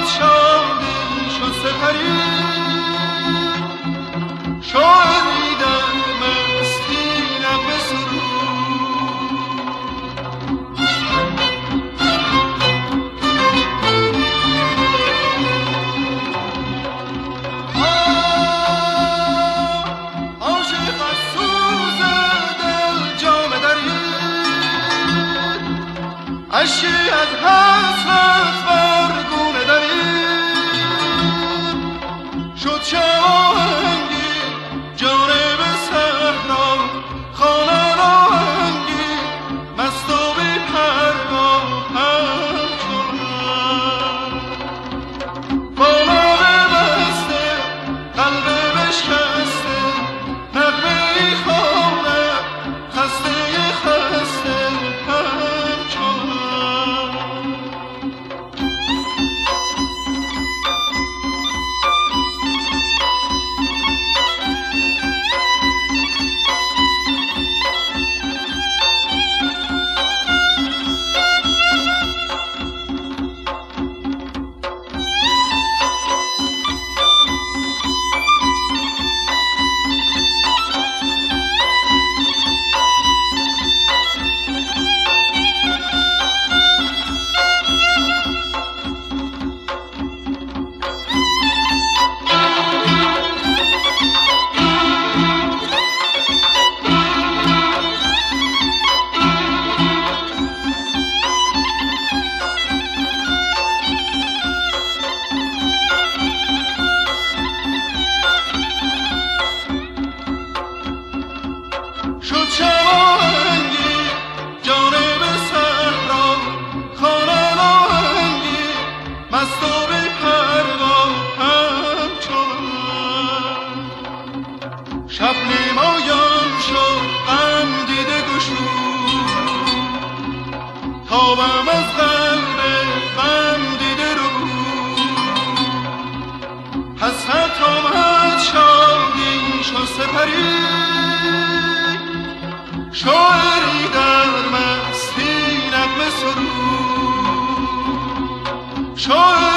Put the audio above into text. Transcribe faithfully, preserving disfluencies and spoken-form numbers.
آمد شادی شد سپری شاعری در مستی نغمه سرود عاشق از سوز دل جامه درید اشکی از حسرت بر گونه درید شد شاهنگی جانب صحرا خانه راهنگی مست و بی پروا همچنان با لب بسته قلب بشکسته نغمه ای خواند خسته خسته همچنان شد شاهنگی جانب صحرا خانه راهنگی مست و بی پروا همچنان شب نمایان شد غم دیده گشود تابم از قلب غم دیده رو حسرت آمد شادی شد سپری شاعری در مستی نغمه سرود شاعری